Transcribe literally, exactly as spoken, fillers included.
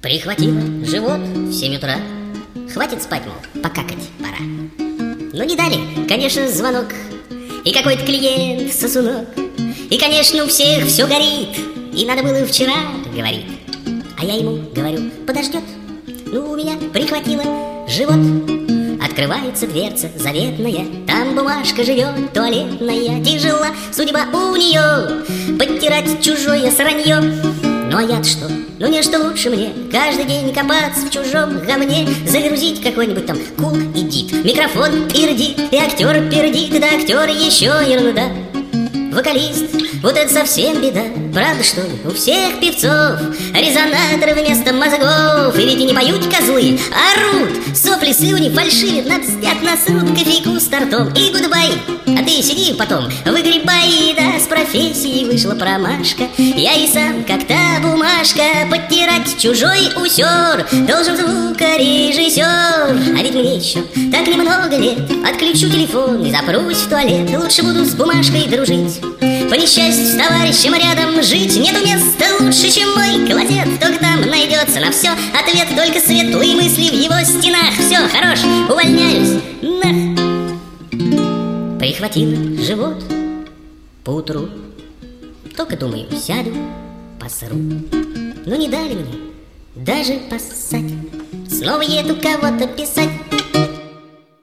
Прихватила живот в семь утра. Хватит спать, мол, покакать пора. Но не дали, конечно, звонок. И какой-то клиент сосунок. И, конечно, у всех все горит. И надо было вчера, говорит. А я ему говорю, подождет. Ну, у меня прихватило живот. Открывается дверца заветная. Там бумажка живет туалетная. Тяжела судьба у нее подтирать чужое сранье. Ну а я-то что? Ну не что лучше мне каждый день копаться в чужом говне, загрузить какой-нибудь там кул и дит, микрофон пердит, и актер пердит, да актер еще ерунда. Вокалист, вот это совсем беда. Правда, что ли? У всех певцов резонаторы вместо мозгов. И ведь и не поют козлы, а орут. Сопли, слюни фальшивят, надстят, насрут кофейку с тортом. И гудбай, а ты сиди потом выгребай. Да, с профессией вышла промашка. Я и сам, как та бумажка, подтирать чужой усер должен звукорежиссер. А ведь мне еще так немного лет. Отключу телефон и запрусь в туалет. Лучше буду с бумажкой дружить. По несчастью, с товарищем рядом жить. Нету места лучше, чем мой клозет. Только там найдется на все ответ. Только светлые мысли в его стенах. Все, хорош, увольняюсь, нах. Прихватила живот поутру. Только думаю, сяду, посру. Но не дали мне даже поссать. Снова еду кого-то писать.